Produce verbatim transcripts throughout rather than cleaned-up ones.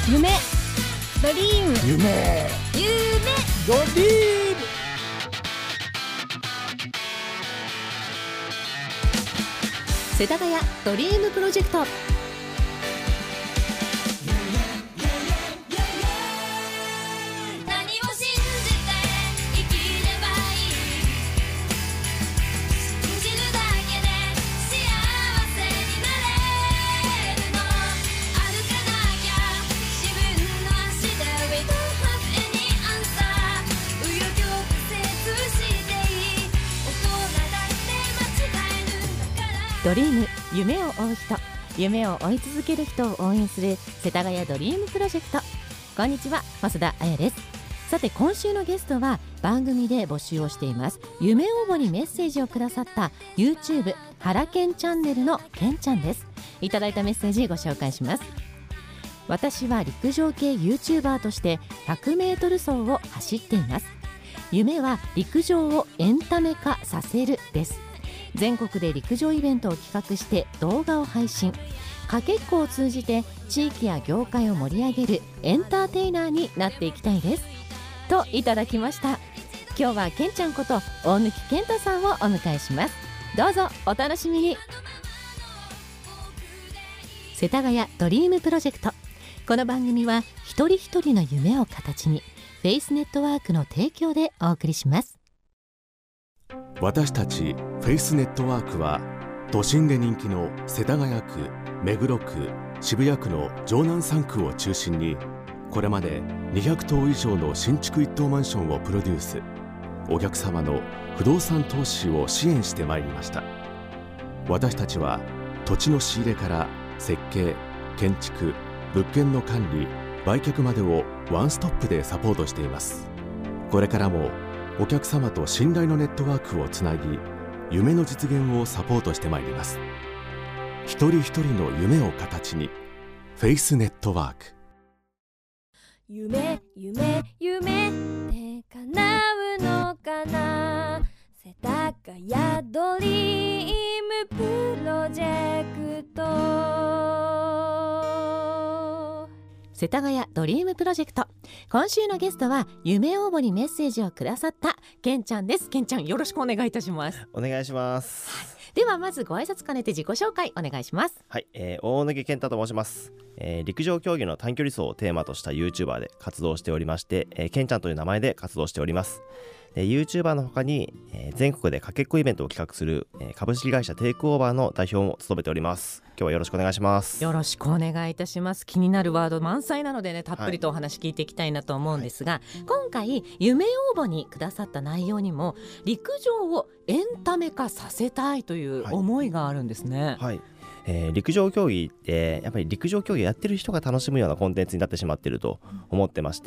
夢ドリーム夢夢ドリーム世田谷ドリームプロジェクト。ドリーム、夢を追う人、夢を追い続ける人を応援する世田谷ドリームプロジェクト。こんにちは、増田彩です。さて、今週のゲストは番組で募集をしています夢応募にメッセージをくださった YouTube はらけんチャンネルのけんちゃんです。いただいたメッセージご紹介します。私は陸上系 YouTuber としてひゃくメートル走を走っています。夢は陸上をエンタメ化させるです。全国で陸上イベントを企画して動画を配信、かけっこを通じて地域や業界を盛り上げるエンターテイナーになっていきたいですといただきました。今日はけんちゃんこと大貫健太さんをお迎えします。どうぞお楽しみに。世田谷ドリームプロジェクト。この番組は一人一人の夢を形にフェイスネットワークの提供でお送りします。 私たちフェイスネットワークは都心で人気の世田谷区、目黒区、渋谷区の城南さん区を中心にこれまでにひゃくとう以上の新築一棟マンションをプロデュース、お客様の不動産投資を支援してまいりました。私たちは土地の仕入れから設計、建築、物件の管理、売却までをワンストップでサポートしています。これからもお客様と信頼のネットワークをつなぎ、夢の実現をサポートしてまいります。一人一人の夢を形にフェイスネットワーク。 夢夢夢って叶うのかな。世田谷ドリームプロジェクト。 世田谷ドリームプロジェクト。今週のゲストは夢応募にメッセージをくださったけんちゃんです。けんちゃん、よろしくお願いいたします。 お願いします、 はい、ではまずご挨拶兼ねて自己紹介お願いします。 はい、えー、大貫健太と申します、えー、陸上競技の短距離走をテーマとした YouTuber で活動しておりまして、えー、けんちゃんという名前で活動しております。で YouTuber の他に、えー、全国でかけっこイベントを企画する、えー、株式会社テイクオーバーの代表も務めております。今日はよろしくお願いします。 よろしくお願いいたします。気になるワード満載なのでね、たっぷりとお話聞いていきたいなと思うんですが、はい、今回夢応募にくださった内容にも陸上をエンタメ化させたいという思いがあるんですね。 はい、はいえー、陸上競技ってやっぱり陸上競技やってる人が楽しむようなコンテンツになってしまっていると思ってまして、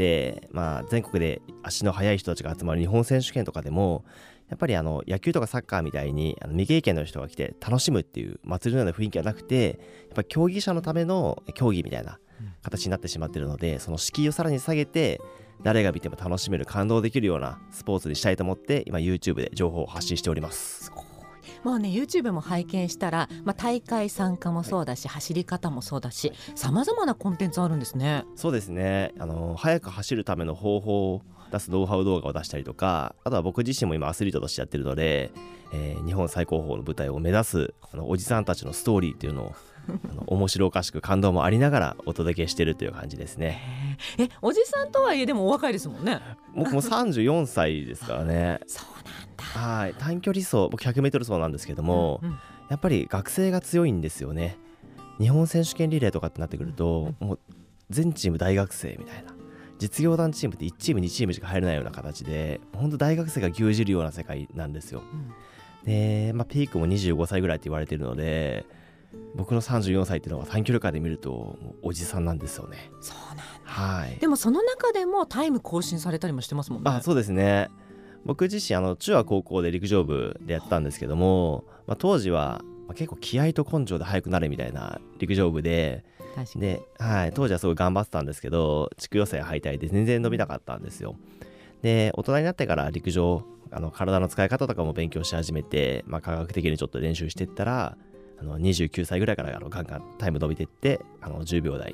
まあ、全国で足の速い人たちが集まる日本選手権とかでもやっぱりあの野球とかサッカーみたいにあの未経験の人が来て楽しむっていう祭りのような雰囲気はなくて、やっぱり競技者のための競技みたいな形になってしまっているので、その敷居をさらに下げて誰が見ても楽しめる、感動できるようなスポーツにしたいと思って今 YouTube で情報を発信しております。 すごい。もうね YouTube も拝見したら、まあ、大会参加もそうだし、はい、走り方もそうだし、さまざまなコンテンツあるんですね。 そうですね、あの早く走るための方法を出すノウハウ動画を出したりとか、あとは僕自身も今アスリートとしてやってるので、えー、日本最高峰の舞台を目指すあのおじさんたちのストーリーっていうのをあの面白おかしく感動もありながらお届けしてるという感じですね。 えおじさんとはいえでもお若いですもんね。 僕もさんじゅうよんさいですからね。 そうなんだ。 はい、短距離走、僕ひゃくメートル走なんですけども、うんうん、やっぱり学生が強いんですよね。日本選手権リレーとかってなってくると、うん、もう全チーム大学生みたいな、実業団チームっていちチームにチームしか入れないような形で、本当大学生が牛耳るような世界なんですよ、うん、で、まあ、ピークもにじゅうごさいぐらいって言われてるので、僕のさんじゅうよんさいっていうのは短距離界で見るともうおじさんなんですよね。 そうなんだ、 はい、 でもその中でもタイム更新されたりもしてますもんね。 あ、そうですね。僕自身あの中学高校で陸上部でやったんですけども、まあ、当時は結構気合と根性で速くなれみたいな陸上部で、で、はい、当時はすごい頑張ってたんですけど、地区予選敗退で全然伸びなかったんですよ。で、大人になってから陸上、あの体の使い方とかも勉強し始めて、まあ、科学的にちょっと練習していったら、あのにじゅうきゅうさいぐらいからあのガンガンタイム伸びていって、あのじゅうびょう台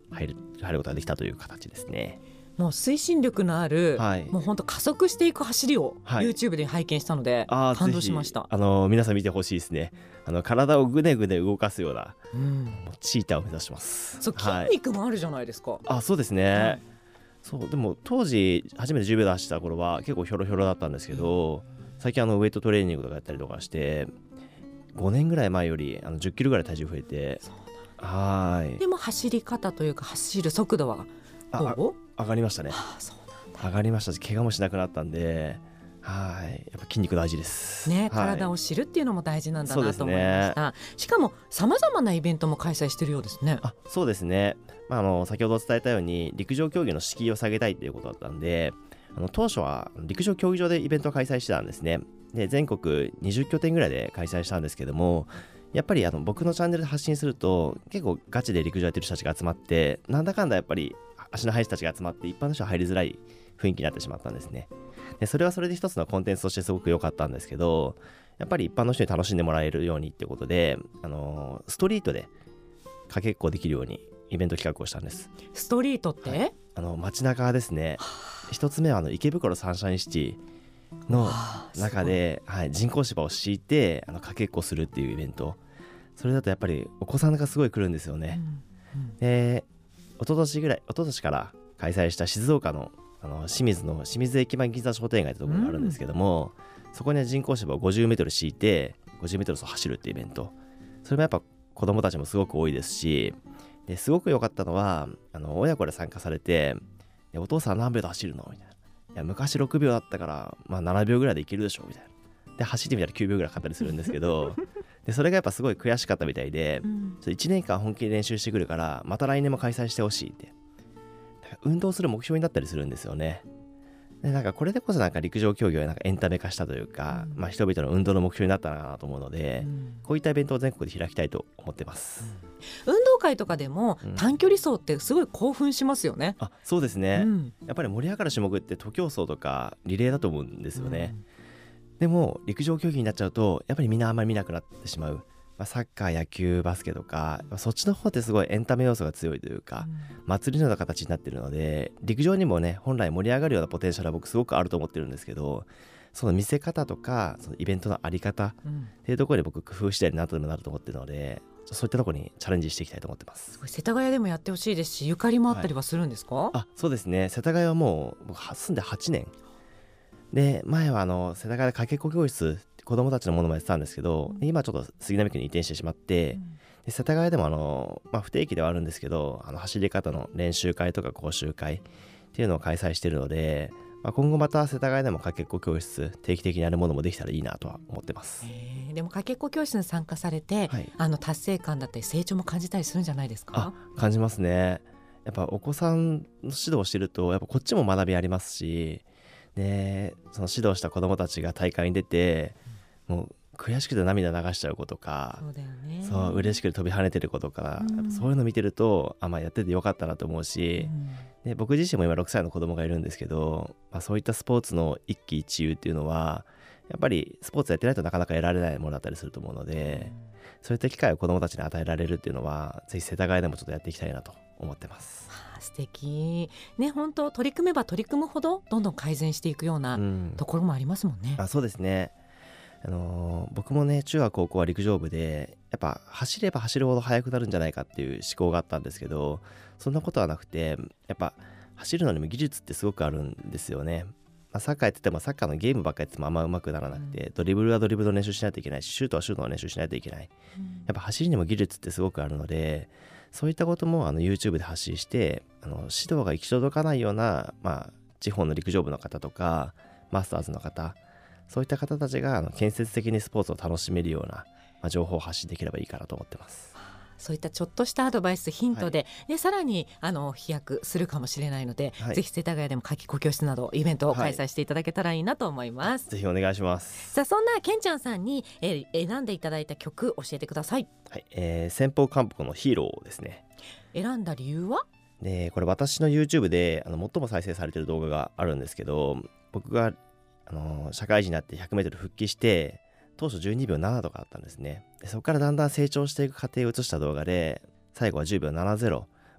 入る、入ることができたという形ですね。 もう推進力のある、 はい、 もう本当加速していく走りを YouTube で拝見したので、はい、感動しました。 あの皆さん見てほしいですね。あの体をぐねぐね動かすような、うん、もうチーターを目指してます。 そう、筋肉もあるじゃないですか。はい、 あ、そうですね、はい、そうでも当時初めてじゅうびょうで走った頃は結構ひょろひょろだったんですけど、最近あのウェイトトレーニングとかやったりとかしてごねんぐらい前よりあのじゅっキロぐらい体重増えて、はいでも走り方というか走る速度はどう？ 上がりましたね。 はあ、そうなんだ。 上がりましたし怪我もしなくなったんで、はいやっぱ筋肉大事ですね、 はい、 体を知るっていうのも大事なんだなと思いました、ね、しかもさまざまなイベントも開催してるようですね。 あ、そうですね、まあ、あの先ほど伝えたように陸上競技の敷居を下げたいっていうことだったんで、あの当初は陸上競技場でイベントを開催してたんですね。で全国にじゅっきょてんぐらいで開催したんですけども、やっぱりあの僕のチャンネルで発信すると結構ガチで陸上やってる人たちが集まって、なんだかんだやっぱり足の速い人たちが集まって一般の人は入りづらい雰囲気になってしまったんですね。でそれはそれで一つのコンテンツとしてすごく良かったんですけど、やっぱり一般の人に楽しんでもらえるようにってことで、あのー、ストリートでかけっこできるようにイベント企画をしたんです。 ストリートって、はい、 あの街中ですね。一つ目はあの池袋サンシャインシティの中で、はい、人工芝を敷いてあのかけっこするっていうイベント。それだとやっぱりお子さんがすごい来るんですよね、うんうん、で一昨年ぐらい一昨年から開催した静岡のあの清水の清水駅前銀座商店街ってところがあるんですけども、うん、そこに人工芝をごじゅうメートル敷いてごじゅうメートル走るっていうイベント、それもやっぱ子供たちもすごく多いですし、ですごく良かったのはあの親子で参加されて、お父さん何秒で走るのみたいな、いや昔ろくびょうだったから、まあ、ななびょうぐらいでいけるでしょみたいな、で走ってみたらきゅうびょうぐらいかかったりするんですけどでそれがやっぱすごい悔しかったみたいで、うん、いちねんかん本気で練習してくるからまた来年も開催してほしいって、だから運動する目標になったりするんですよね。でなんかこれでこそなんか陸上競技をなんかエンタメ化したというか、うんまあ、人々の運動の目標になったのかなと思うので、うん、こういったイベントを全国で開きたいと思ってます、 うん、運動会とかでも短距離走ってすごい興奮しますよね、 うん、あそうですね、うん、やっぱり盛り上がる種目って徒競走とかリレーだと思うんですよね、うんでも陸上競技になっちゃうとやっぱりみんなあんまり見なくなってしまう、まあ、サッカー野球バスケとかそっちの方ってすごいエンタメ要素が強いというか、うん、祭りのような形になっているので、陸上にもね本来盛り上がるようなポテンシャルは僕すごくあると思ってるんですけど、その見せ方とかそのイベントのあり方っていうところで僕工夫次第になってもなると思ってるので、そういったところにチャレンジしていきたいと思ってます。 すごい世田谷でもやってほしいですし、ゆかりもあったりはするんですか？ はい、あそうですね、世田谷はもう僕住んではちねんで、前はあの世田谷でかけっこ教室子供たちのものもやってたんですけど、うん、今ちょっと杉並区に移転してしまって、うん、で世田谷でもあの、まあ、不定期ではあるんですけど、あの走り方の練習会とか講習会っていうのを開催しているので、まあ、今後また世田谷でもかけっこ教室定期的にやるものもできたらいいなとは思ってます。 えー、でもかけっこ教室に参加されて、はい、あの達成感だったり成長も感じたりするんじゃないですか？ あ感じますね。やっぱお子さんの指導をしてるとやっぱこっちも学びありますし、でその指導した子どもたちが大会に出て、うん、もう悔しくて涙流しちゃう子とか、 そうだよね、 そう嬉しくて飛び跳ねてる子とか、うん、そういうの見てるとあ、まあ、やっててよかったなと思うし、うん、で僕自身も今ろくさいの子供がいるんですけど、まあ、そういったスポーツの一喜一憂っていうのはやっぱりスポーツやってないとなかなか得られないものだったりすると思うので、うん、そういった機会を子供たちに与えられるっていうのはぜひ世田谷でもちょっとやっていきたいなと思ってます。 素敵ね、本当取り組めば取り組むほどどんどん改善していくようなところもありますもんね、 うん、あそうですね、あのー、僕もね中学高校は陸上部でやっぱ走れば走るほど速くなるんじゃないかっていう思考があったんですけど、そんなことはなくてやっぱ走るのにも技術ってすごくあるんですよね。まあ、サッカーやっててもサッカーのゲームばっかりやっててもあんま上手くならなくて、うん、ドリブルはドリブルの練習しないといけないし、シュートはシュートの練習しないといけない、うん、やっぱ走りにも技術ってすごくあるので、そういったこともあの YouTube で発信して、あの指導が行き届かないような、まあ、地方の陸上部の方とかマスターズの方、そういった方たちがあの建設的にスポーツを楽しめるような、まあ、情報を発信できればいいかなと思ってます。 そういったちょっとしたアドバイスヒントで、はい、でさらにあの飛躍するかもしれないので、はい、ぜひ世田谷でもかけっこ教室などイベントを開催していただけたらいいなと思います、 はい、ぜひお願いします。 さあそんなけんちゃんさんに、えー、選んでいただいた曲教えてください。 はい、えー、先方韓国のヒーローですね。 選んだ理由は？ でこれ私の YouTube であの最も再生されている動画があるんですけど、僕があの社会人になって ひゃくメートル 復帰して当初じゅうにびょうななとかあったんですね。でそこからだんだん成長していく過程を映した動画で、最後はじゅうびょうななじゅう、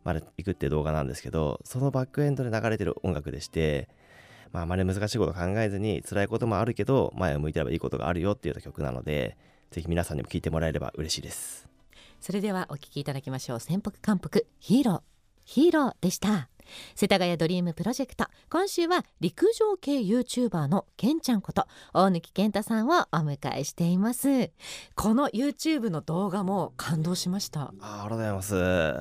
まで行くっていう動画なんですけど、そのバックエンドで流れてる音楽でして、まあ、あまり難しいこと考えずに辛いこともあるけど前を向いてればいいことがあるよっていう曲なので、ぜひ皆さんにも聴いてもらえれば嬉しいです。 それではお聴きいただきましょう。潜伏韓北ヒーローヒーローでした。世田谷ドリームプロジェクト、今週は陸上系 YouTuber のけんちゃんこと大貫健太さんをお迎えしています。この YouTube の動画も感動しました。 あ、ありがとうございます。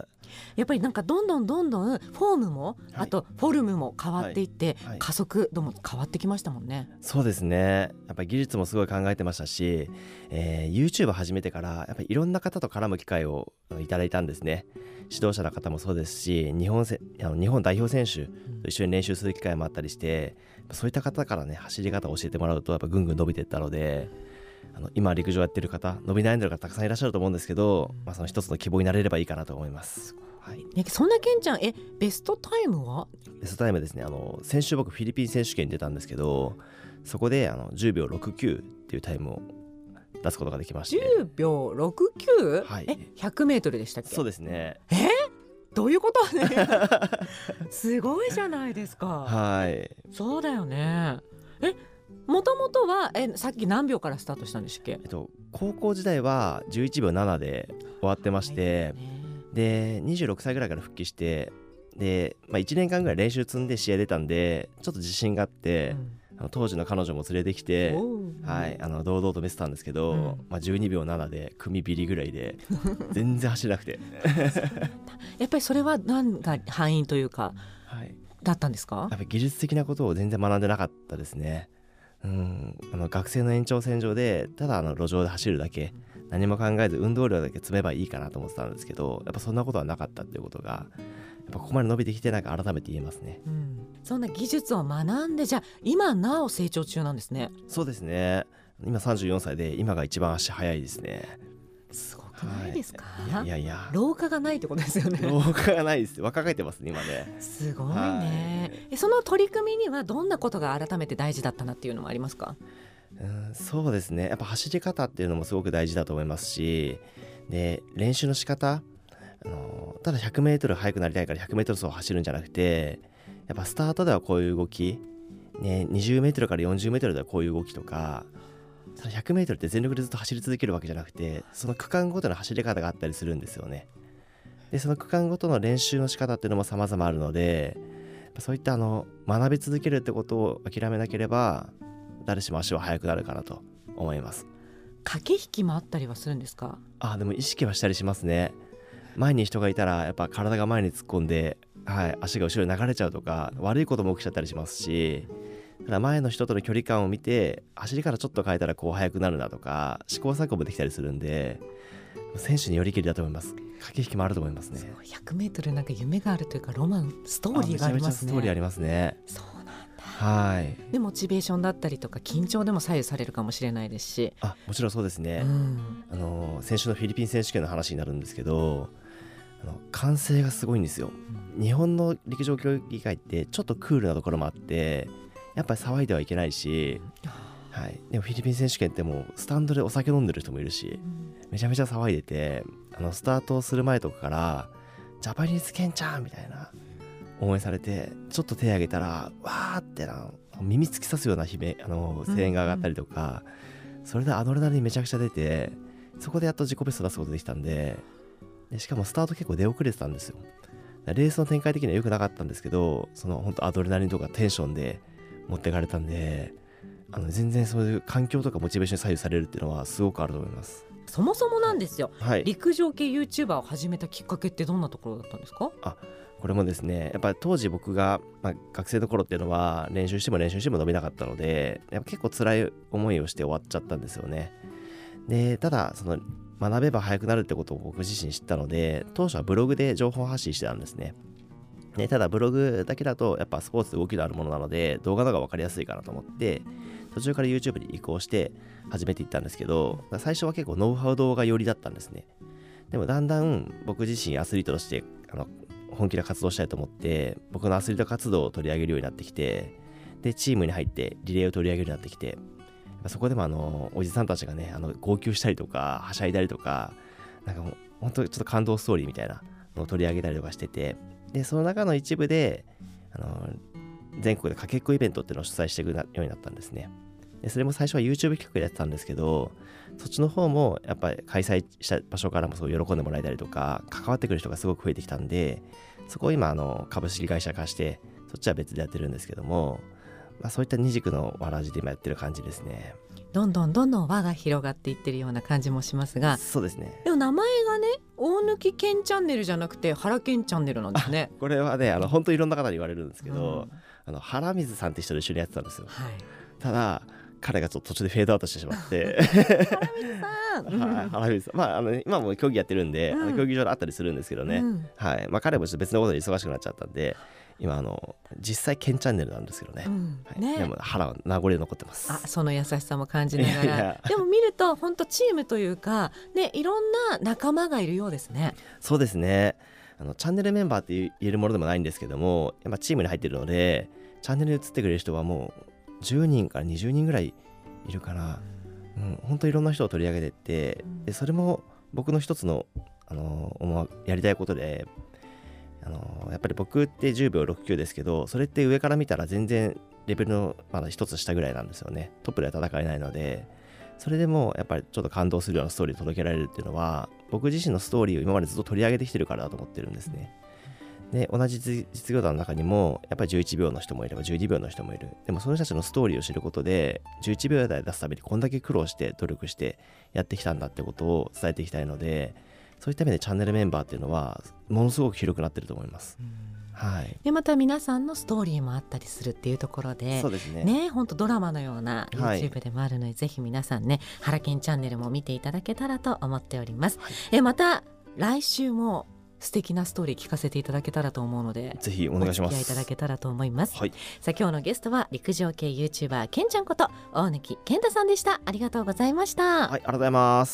やっぱりなんかどんどんどんどんフォームも、はい、あとフォルムも変わっていって、はいはい、加速度も変わってきましたもんね。 そうですね、やっぱり技術もすごい考えてましたし、えー、YouTube 始めてからやっぱりいろんな方と絡む機会をいただいたんですね。指導者の方もそうですし、日本せあの日本代表選手と一緒に練習する機会もあったりして、うん、そういった方からね走り方を教えてもらうとやっぱぐんぐん伸びていったので、あの今陸上やってる方、伸び悩んでる方たくさんいらっしゃると思うんですけど、まあ、その一つの希望になれればいいかなと思います。はい、 そんなけんちゃん、えベストタイムは？ ベストタイムですね、あの先週僕フィリピン選手権に出たんですけど、そこであのじゅうびょうろくきゅうっていうタイムを出すことができまして。 じゅうびょうろくきゅう？はい、えひゃくメートルでしたっけ？ そうですね。 えどういうことねすごいじゃないですか。 はい、 そうだよね。えもともとはえさっき何秒からスタートしたんでしたっけ？ えっと、高校時代はじゅういちびょうななで終わってまして、でにじゅうろくさいぐらいから復帰して、で、まあ、いちねんかんぐらい練習積んで試合出たんでちょっと自信があって、うん、あの当時の彼女も連れてきて、はい、あの堂々と見せたんですけど、うんまあ、じゅうにびょうななで組ビリぐらいで全然走れなくてやっぱりそれは何が敗因というか、はい、だったんですか？ やっぱり技術的なことを全然学んでなかったですね。うん、あの学生の延長線上でただあの路上で走るだけ、何も考えず運動量だけ積めばいいかなと思ってたんですけど、やっぱそんなことはなかったっていうことがやっぱここまで伸びてきてなんか改めて言えますね。 うん、そんな技術を学んで、じゃあ今なお成長中なんですね。 そうですね、今さんじゅうよんさいで今が一番足早いですね。 すごくないですか？ はい、いやいや老化がないってことですよね。 老化がないです。若返ってますね今ね。 すごいね。えその取り組みにはどんなことが改めて大事だったなっていうのもありますか？ うん、そうですね、やっぱ走り方っていうのもすごく大事だと思いますし、で練習の仕方、あのただ ひゃくメートル 速くなりたいから ひゃくメートル 走を走るんじゃなくて、やっぱスタートではこういう動き、ね、にじゅうメートル から よんじゅうメートル ではこういう動きとか、ただ ひゃくメートル って全力でずっと走り続けるわけじゃなくて、その区間ごとの走り方があったりするんですよね。でその区間ごとの練習の仕方っていうのも様々あるので、そういったあの学び続けるってことを諦めなければ誰しも足は速くなるかなと思います。 駆け引きもあったりはするんですか？あ、 でも意識はしたりしますね。前に人がいたらやっぱ体が前に突っ込んで、はい、足が後ろに流れちゃうとか悪いことも起きちゃったりしますし、ただ前の人との距離感を見て走りからちょっと変えたらこう速くなるなとか試行錯誤もできたりするんで、選手によりきりだと思います。駆け引きもあると思いますね。 ひゃくメートル なんか夢があるというかロマンストーリーがありますね。めちゃめちゃストーリーありますね。 そうなんだ。 はい。 でモチベーションだったりとか緊張でも左右されるかもしれないですし。 あ、もちろんそうですね、うん、あの先週のフィリピン選手権の話になるんですけど、あの歓声がすごいんですよ、うん、日本の陸上競技会ってちょっとクールなところもあってやっぱり騒いではいけないし、はい、でもフィリピン選手権ってもうスタンドでお酒飲んでる人もいるし、うん、めちゃめちゃ騒いでて、あのスタートをする前とかからジャパニーズケンちゃんみたいな応援されて、ちょっと手挙げたらわーってな耳突き刺すような悲鳴、あの声援が上がったりとか、うんうん、それでアドレナリンめちゃくちゃ出て、そこでやっと自己ベスト出すことできたんで、でしかもスタート結構出遅れてたんですよ。レースの展開的には良くなかったんですけど、その本当アドレナリンとかテンションで持っていかれたんで、あの全然そういう環境とかモチベーションに左右されるっていうのはすごくあると思います。 そもそもなんですよ、 はい、 陸上系 YouTuber を始めたきっかけってどんなところだったんですか？ あ、これもですね、やっぱり当時僕が、まあ、学生の頃っていうのは練習しても練習しても伸びなかったので、やっぱ結構辛い思いをして終わっちゃったんですよね。でただその学べば速くなるってことを僕自身知ったので、当初はブログで情報発信してたんですね。でただブログだけだとやっぱスポーツで動きのあるものなので動画の方が分かりやすいかなと思って途中から YouTube に移行して始めていったんですけど、最初は結構ノウハウ動画寄りだったんですね。でもだんだん僕自身アスリートとしてあの本気で活動したいと思って僕のアスリート活動を取り上げるようになってきて、でチームに入ってリレーを取り上げるようになってきて、そこでもあのおじさんたちがねあの号泣したりとかはしゃいだりとか、なんかもう本当にちょっと感動ストーリーみたいなのを取り上げたりとかしてて、でその中の一部であの全国でかけっこイベントっていうのを主催していくようになったんですね。でそれも最初は YouTube 企画でやってたんですけど、そっちの方もやっぱり開催した場所からもすごい喜んでもらえたりとか関わってくる人がすごく増えてきたんで、そこを今あの株式会社化してそっちは別でやってるんですけども、まあ、そういった二軸のわらじで今やってる感じですね。 どんどんどんどん輪が広がっていってるような感じもしますが、 そうですね。 でも名前がね大貫健チャンネルじゃなくて原健チャンネルなんですね。 これはねあの本当にいろんな方に言われるんですけど、 うん、 あの原水さんって人と一緒にやってたんですよ、 はい、 ただ彼がちょっと途中でフェードアウトしてしまって原水さんはい、原水さん、まあ、あの今も競技やってるんで、 うん、 あの競技場であったりするんですけどね、うんはいまあ、彼もちょっと別のことで忙しくなっちゃったんで今あの実際ケンチャンネルなんですけどね、うんはい、ねでも腹は名残で残ってます。 あその優しさも感じながらいやいやでも見ると本当チームというか、ね、いろんな仲間がいるようですね。 そうですね、あのチャンネルメンバーって言えるものでもないんですけども、やっぱチームに入ってるのでチャンネルに移ってくれる人はもうじゅうにんからにじゅうにんぐらいいるから、うん、本当にいろんな人を取り上げてって、うん、でそれも僕の一つの、あのー、やりたいことで、あのー、やっぱり僕ってじゅうびょうろくきゅうですけど、それって上から見たら全然レベルのまだ一つ下ぐらいなんですよね。トップでは戦えないので、それでもやっぱりちょっと感動するようなストーリーを届けられるっていうのは僕自身のストーリーを今までずっと取り上げてきてるからだと思ってるんですね。で同じ実業団の中にもやっぱりじゅういちびょうの人もいればじゅうにびょうの人もいる。でもその人たちのストーリーを知ることでじゅういちびょう台出すためにこんだけ苦労して努力してやってきたんだってことを伝えていきたいので、そういった意味でチャンネルメンバーっていうのはものすごく広くなってると思います。はい、でまた皆さんのストーリーもあったりするっていうところで、 そうですね、 ね、本当ドラマのような YouTube でもあるので、はい、ぜひ皆さんね原健チャンネルも見ていただけたらと思っております。はい、えまた来週も素敵なストーリー聞かせていただけたらと思うので、 ぜひお願いします。 お付き合いいただけたらと思います。 はい、 さあ今日のゲストは陸上系 YouTuber ケンちゃんこと大貫健太さんでした。ありがとうございました。 はい、ありがとうございます。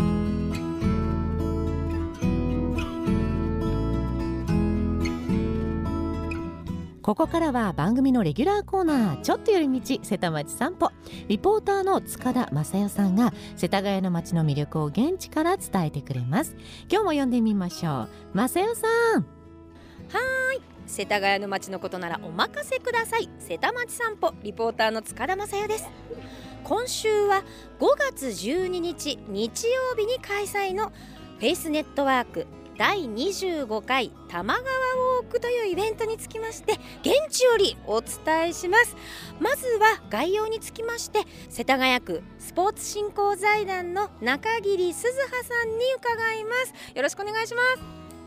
ここからは番組のレギュラーコーナーちょっと寄り道瀬田町散歩、リポーターの塚田正代さんが世田谷の街の魅力を現地から伝えてくれます。今日も呼んでみましょう。正代さん。 はーい、世田谷の街のことならお任せください。瀬田町散歩リポーターの塚田正代です。今週はごがつじゅうににち日曜日に開催のフェイスネットワークだいにじゅうごかい多摩川ウォークというイベントにつきまして現地よりお伝えします。まずは概要につきまして世田谷区スポーツ振興財団の中桐鈴葉さんに伺います。よろしくお願いします。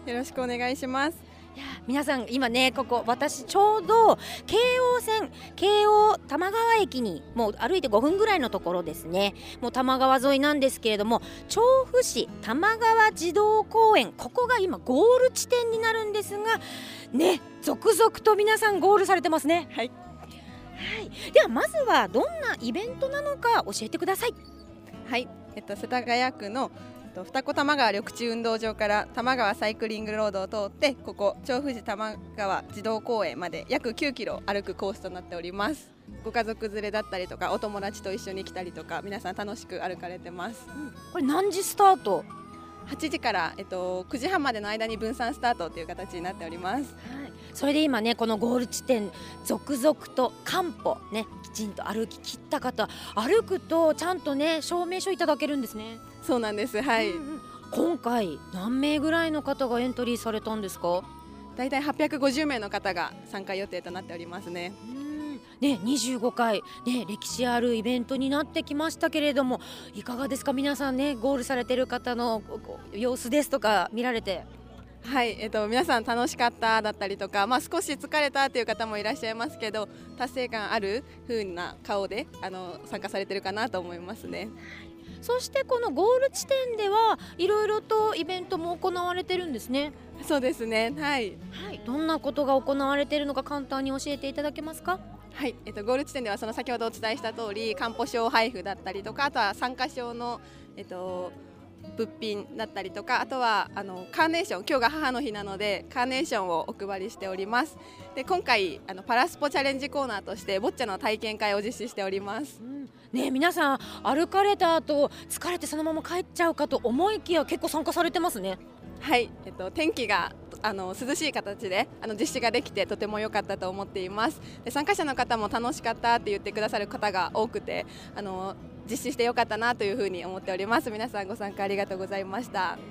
よろしくお願いします。 いや皆さん今ねここ私ちょうど京王線京王多摩川駅にもう歩いてごふんぐらいのところですね。もう多摩川沿いなんですけれども、調布市多摩川児童公園、ここが今ゴール地点になるんですがね、続々と皆さんゴールされてますね。 はい、 はい、ではまずはどんなイベントなのか教えてください。 はい、えっと、世田谷区の二子玉川緑地運動場から多摩川サイクリングロードを通ってここ調布市多摩川児童公園まで約きゅうキロ歩くコースとなっております。ご家族連れだったりとかお友達と一緒に来たりとか皆さん楽しく歩かれてます。うん、 これ何時スタート？ はちじから、えっと、くじはんまでの間に分散スタートという形になっております。 はい、それで今ねこのゴール地点続々と完歩ねきちんと歩き切った方、歩くとちゃんとね証明書いただけるんですね。 そうなんです。はい、うんうん、 今回何名ぐらいの方がエントリーされたんですか？ だいたいはっぴゃくごじゅうめいの方が参加予定となっておりますね。 うんね、にじゅうごかい、ね、歴史あるイベントになってきましたけれども、いかがですか皆さんね、ゴールされてる方の様子ですとか見られて。 はい、えっと、皆さん楽しかっただったりとか、まあ、少し疲れたという方もいらっしゃいますけど達成感ある風な顔であの参加されてるかなと思いますね。 そしてこのゴール地点ではいろいろとイベントも行われてるんですね。 そうですね、はい、 はい、どんなことが行われているのか簡単に教えていただけますか？ はい、えっと、ゴール地点ではその先ほどお伝えした通り完歩証配布だったりとか、あとは参加証の、えっと、物品だったりとか、あとはあのカーネーション、今日が母の日なのでカーネーションをお配りしております。で今回あのパラスポチャレンジコーナーとしてボッチャの体験会を実施しております。うんね、皆さん歩かれた後疲れてそのまま帰っちゃうかと思いきや結構参加されてますね。 はい、えっと、天気があの涼しい形であの実施ができてとても良かったと思っています。で参加者の方も楽しかったって言ってくださる方が多くて、あの実施して良かったなというふうに思っております。皆さんご参加ありがとうございました。 はい、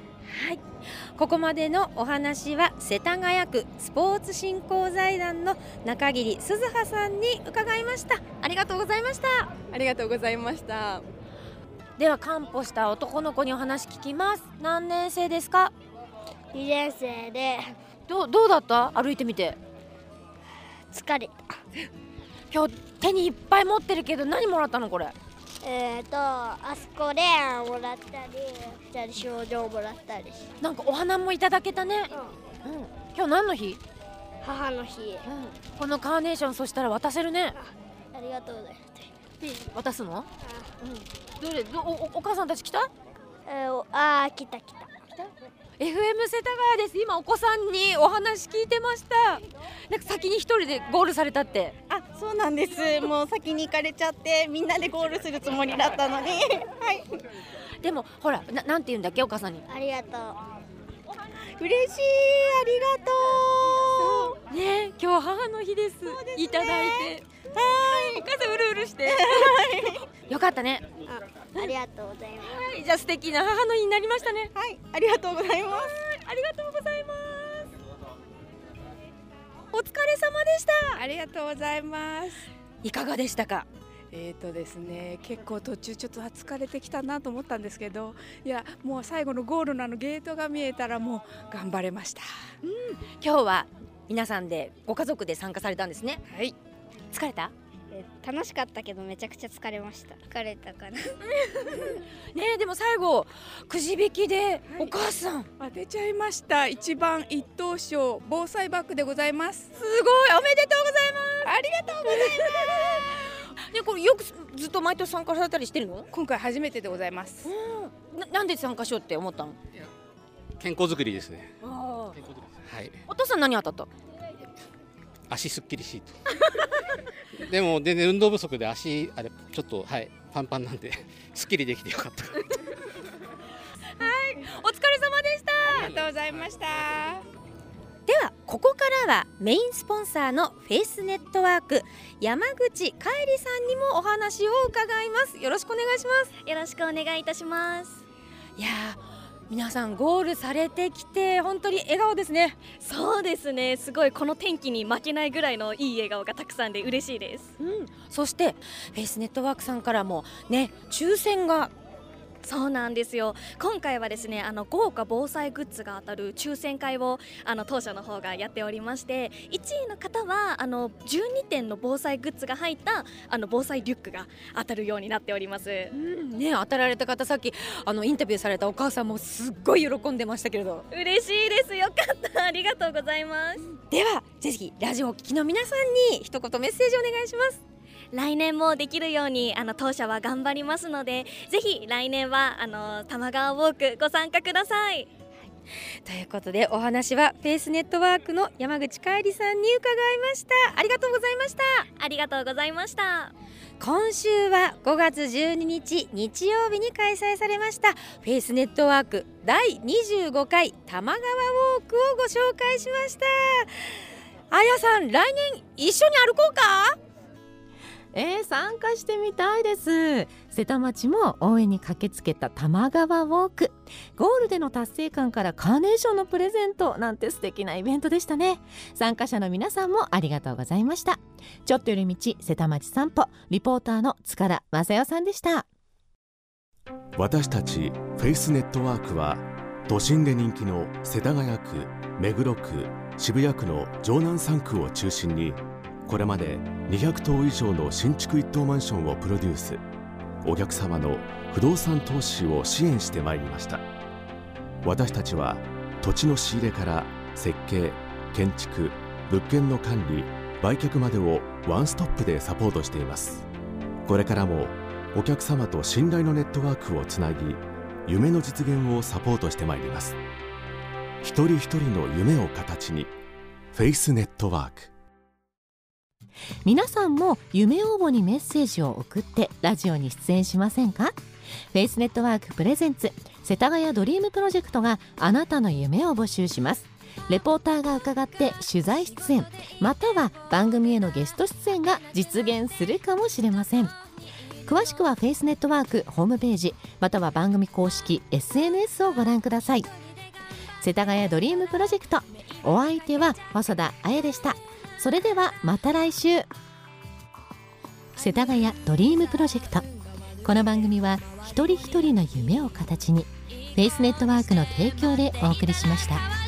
ここまでのお話は世田谷区スポーツ振興財団の中桐鈴葉さんに伺いました。ありがとうございました。 ありがとうございました。 では完歩した男の子にお話聞きます。何年生ですか？ にねんせいで。 どう、どうだった？歩いてみて。 疲れた。 今日手にいっぱい持ってるけど何もらったのこれ？ えーとあそこでもらったりじゃあ賞状もらったりしなんかお花もいただけたね、うんうん、今日何の日？ 母の日、うん、 このカーネーションそしたら渡せるね。 あ, ありがとうございます。 渡すの？ あ、 うん、どれど お, お母さんたち来た？ えー、あー来た来た。 エフエム 世田谷です。今お子さんにお話聞いてました。なんか先に一人でゴールされたって。 あ、そうなんです。もう先に行かれちゃってみんなでゴールするつもりだったのにはい。 でもほら な, なんて言うんだっけお母さんに。 ありがとう。 嬉しい、ありがとう。 ね、今日母の日です。 そうですね、 いただいて。はい、お母さんうるうるして。よかったね。 あ, ありがとうございます。 はい、じゃあ素敵な母の日になりましたね。 はい、ありがとうございます。 ありがとうございます。お疲れ様でした。 ありがとうございます。 いかがでしたか？ えーとですね、結構途中ちょっと疲れてきたなと思ったんですけど、いやもう最後のゴールのあのゲートが見えたらもう頑張れました。 うん、今日は皆さんでご家族で参加されたんですね。 はい。 疲れた？ えー、楽しかったけどめちゃくちゃ疲れました。疲れたかな。ねえ、でも最後くじ引きでお母さん、はい、 当てちゃいました。一番一等賞防災バッグでございます。 すごい、おめでとうございます。 ありがとうございます。 ね、これよくずっと毎年参加されたりしてるの？ 今回初めてでございます。 うん、な, なんで参加しようって思ったの？ 健康づくりですね。 あ、 健康づくりです。はい。 お父さん何当たった？ 足すっきりシート。でも全然運動不足で足あれちょっとはいパンパンなんですっきりできてよかった。はい、 お疲れ様でした。 ありがとうございました。 ではここからはメインスポンサーのフェイスネットワーク山口かえりさんにもお話を伺います。よろしくお願いします。 よろしくお願いいたします。 いやー、皆さんゴールされてきて本当に笑顔ですね。 そうですね、すごいこの天気に負けないぐらいのいい笑顔がたくさんで嬉しいです、 うん、そしてフェイスネットワークさんからもね、抽選が。 そうなんですよ。今回はですね、あの豪華防災グッズが当たる抽選会をあの当社の方がやっておりまして、いちいの方はあのじゅうにてんの防災グッズが入ったあの防災リュックが当たるようになっております、 うんね、当たられた方、さっきあのインタビューされたお母さんもすっごい喜んでましたけれど。 嬉しいです。よかった。ありがとうございます。 ではぜひラジオをお聞きの皆さんに一言メッセージお願いします。 来年もできるようにあの当社は頑張りますので、ぜひ来年はあの多摩川ウォークご参加ください、はい、 ということでお話はフェイスネットワークの山口かえりさんに伺いました。ありがとうございました。 ありがとうございました。 今週はごがつじゅうににち日曜日に開催されましたフェイスネットワークだいにじゅうごかい多摩川ウォークをご紹介しました。あやさん、来年一緒に歩こうか？ えー、参加してみたいです。瀬田町も応援に駆けつけた多摩川ウォーク、ゴールでの達成感からカーネーションのプレゼントなんて素敵なイベントでしたね。参加者の皆さんもありがとうございました。ちょっと寄り道瀬田町散歩、リポーターの塚田正代さんでした。 私たちフェイスネットワークは都心で人気の世田谷区、目黒区、渋谷区の城南さんくを中心にこれまでにひゃくとう以上の新築一棟マンションをプロデュース、お客様の不動産投資を支援してまいりました。私たちは土地の仕入れから設計、建築、物件の管理、売却までをワンストップでサポートしています。これからもお客様と信頼のネットワークをつなぎ、夢の実現をサポートしてまいります。一人一人の夢を形に、フェイスネットワーク。 皆さんも夢応募にメッセージを送ってラジオに出演しませんか？ フェイスネットワークプレゼンツ世田谷ドリームプロジェクトがあなたの夢を募集します。レポーターが伺って取材出演、または番組へのゲスト出演が実現するかもしれません。詳しくはフェイスネットワークホームページ、または番組公式 エスエヌエス をご覧ください。世田谷ドリームプロジェクト、お相手は細田彩でした。それではまた来週。世田谷ドリームプロジェクト、この番組は一人一人の夢を形にフェイスネットワークの提供でお送りしました。